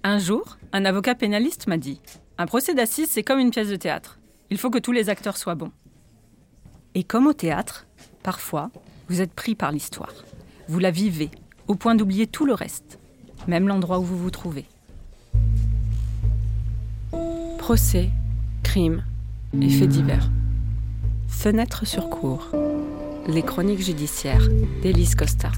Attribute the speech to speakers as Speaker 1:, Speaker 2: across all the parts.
Speaker 1: Un jour, un avocat pénaliste m'a dit « Un procès d'assises, c'est comme une pièce de théâtre. Il faut que tous les acteurs soient bons. » Et comme au théâtre, parfois, vous êtes pris par l'histoire. Vous la vivez, au point d'oublier tout le reste, même l'endroit où vous vous trouvez. Procès, crimes et faits divers. Fenêtre sur cour. Les chroniques judiciaires d'Élise Costa.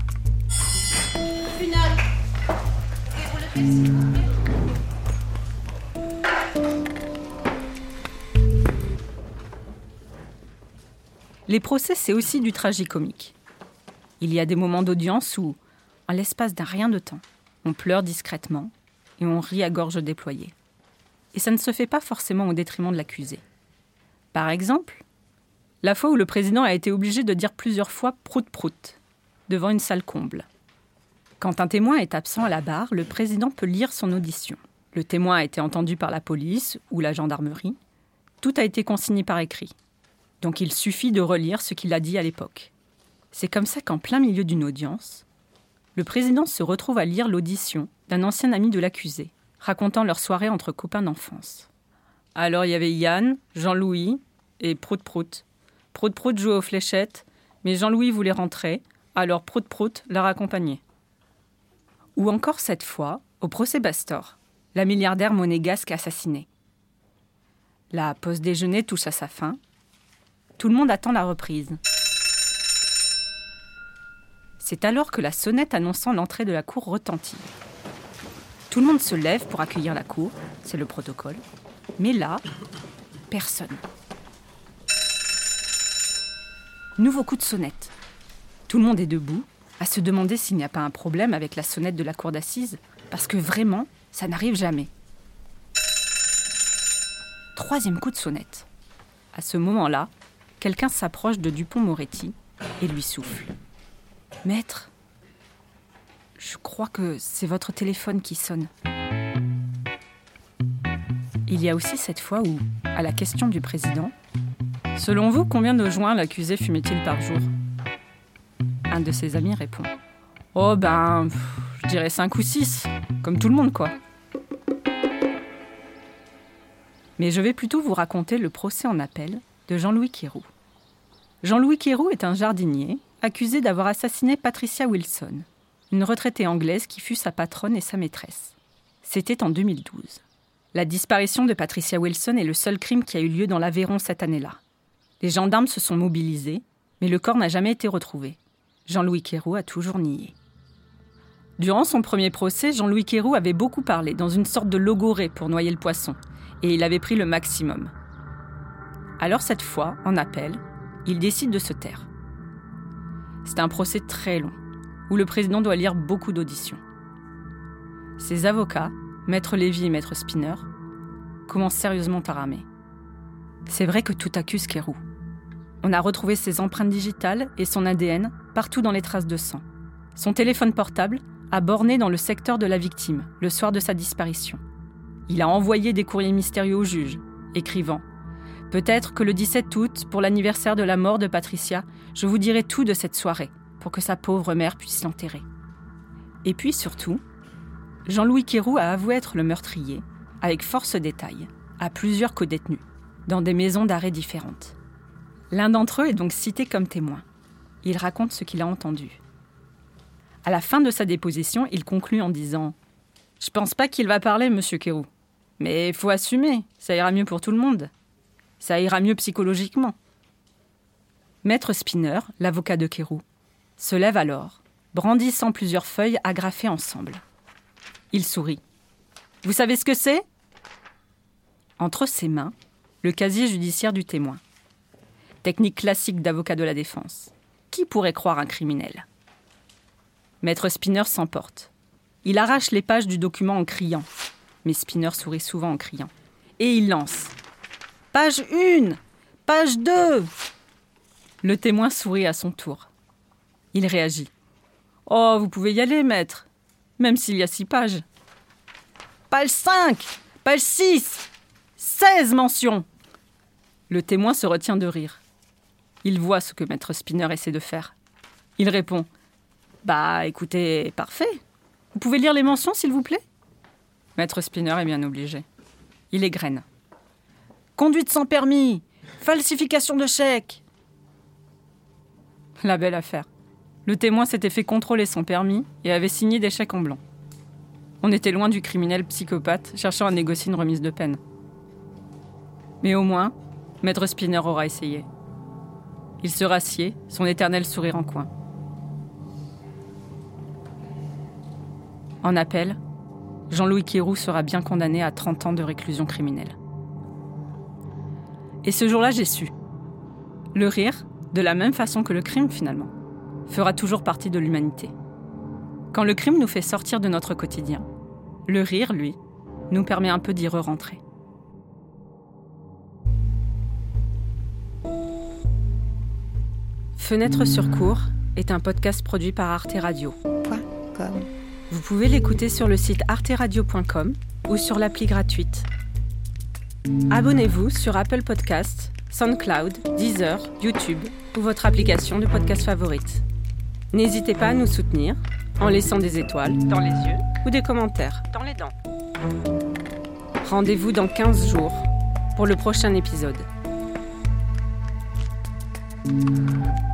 Speaker 1: Les procès, c'est aussi du tragicomique. Il y a des moments d'audience où, en l'espace d'un rien de temps, on pleure discrètement et on rit à gorge déployée. Et ça ne se fait pas forcément au détriment de l'accusé. Par exemple, la fois où le président a été obligé de dire plusieurs fois « prout-prout » devant une salle comble. Quand un témoin est absent à la barre, le président peut lire son audition. Le témoin a été entendu par la police ou la gendarmerie. Tout a été consigné par écrit. Donc il suffit de relire ce qu'il a dit à l'époque. C'est comme ça qu'en plein milieu d'une audience, le président se retrouve à lire l'audition d'un ancien ami de l'accusé, racontant leur soirée entre copains d'enfance. Alors il y avait Yann, Jean-Louis et Prout-Prout. Prout-Prout jouait aux fléchettes, mais Jean-Louis voulait rentrer, alors Prout-Prout l'a raccompagné. Ou encore cette fois, au procès Bastor, la milliardaire monégasque assassinée. La pause déjeuner touche à sa fin. Tout le monde attend la reprise. C'est alors que la sonnette annonçant l'entrée de la cour retentit. Tout le monde se lève pour accueillir la cour, c'est le protocole. Mais là, personne. Nouveau coup de sonnette. Tout le monde est debout, à se demander s'il n'y a pas un problème avec la sonnette de la cour d'assises, parce que vraiment, ça n'arrive jamais. Troisième coup de sonnette. À ce moment-là, quelqu'un s'approche de Dupond-Moretti et lui souffle. « Maître, je crois que c'est votre téléphone qui sonne. » Il y a aussi cette fois où, à la question du président, « Selon vous, combien de joints l'accusé fumait-il par jour ?» Un de ses amis répond « Oh je dirais 5 ou 6, comme tout le monde quoi. » Mais je vais plutôt vous raconter le procès en appel de Jean-Louis Kérou. Jean-Louis Kérou est un jardinier accusé d'avoir assassiné Patricia Wilson, une retraitée anglaise qui fut sa patronne et sa maîtresse. C'était en 2012. La disparition de Patricia Wilson est le seul crime qui a eu lieu dans l'Aveyron cette année-là. Les gendarmes se sont mobilisés, mais le corps n'a jamais été retrouvé. Jean-Louis Kérou a toujours nié. Durant son premier procès, Jean-Louis Kérou avait beaucoup parlé, dans une sorte de logorée pour noyer le poisson, et il avait pris le maximum. Alors cette fois, en appel, il décide de se taire. C'est un procès très long, où le président doit lire beaucoup d'auditions. Ses avocats, Maître Lévy et Maître Spinner, commencent sérieusement à ramer. C'est vrai que tout accuse Kérou. On a retrouvé ses empreintes digitales et son ADN partout dans les traces de sang. Son téléphone portable a borné dans le secteur de la victime, le soir de sa disparition. Il a envoyé des courriers mystérieux au juge, écrivant « Peut-être que le 17 août, pour l'anniversaire de la mort de Patricia, je vous dirai tout de cette soirée, pour que sa pauvre mère puisse l'enterrer. » Et puis surtout, Jean-Louis Kérou a avoué être le meurtrier, avec force détail, à plusieurs codétenus, dans des maisons d'arrêt différentes. L'un d'entre eux est donc cité comme témoin. Il raconte ce qu'il a entendu. À la fin de sa déposition, il conclut en disant « Je pense pas qu'il va parler, monsieur Kérou. Mais il faut assumer, ça ira mieux pour tout le monde. Ça ira mieux psychologiquement. » Maître Spinner, l'avocat de Kérou, se lève alors, brandissant plusieurs feuilles agrafées ensemble. Il sourit. « Vous savez ce que c'est ?» Entre ses mains, le casier judiciaire du témoin. Technique classique d'avocat de la défense. Qui pourrait croire un criminel ? Maître Spinner s'emporte. Il arrache les pages du document en criant. Mais Spinner sourit souvent en criant. Et il lance. « Page 1 ! Page 2 !» Le témoin sourit à son tour. Il réagit. « Oh, vous pouvez y aller, maître, même s'il y a 6 pages. »« Page 5 ! Page 6 ! 16 mentions !» Le témoin se retient de rire. Il voit ce que maître Spinner essaie de faire. Il répond « Écoutez, parfait. Vous pouvez lire les mentions, s'il vous plaît ?» Maître Spinner est bien obligé. Il égrène. Conduite sans permis, falsification de chèque. La belle affaire. Le témoin s'était fait contrôler son permis et avait signé des chèques en blanc. On était loin du criminel psychopathe cherchant à négocier une remise de peine. Mais au moins, Maître Spinner aura essayé. Il se rassied, son éternel sourire en coin. En appel, Jean-Louis Quéroux sera bien condamné à 30 ans de réclusion criminelle. Et ce jour-là, j'ai su. Le rire, de la même façon que le crime finalement, fera toujours partie de l'humanité. Quand le crime nous fait sortir de notre quotidien, le rire, lui, nous permet un peu d'y re-rentrer. Fenêtre sur cour est un podcast produit par Arte Radio. Vous pouvez l'écouter sur le site arteradio.com ou sur l'appli gratuite. Abonnez-vous sur Apple Podcasts, SoundCloud, Deezer, YouTube ou votre application de podcast favorite. N'hésitez pas à nous soutenir en laissant des étoiles dans les yeux ou des commentaires dans les dents. Rendez-vous dans 15 jours pour le prochain épisode.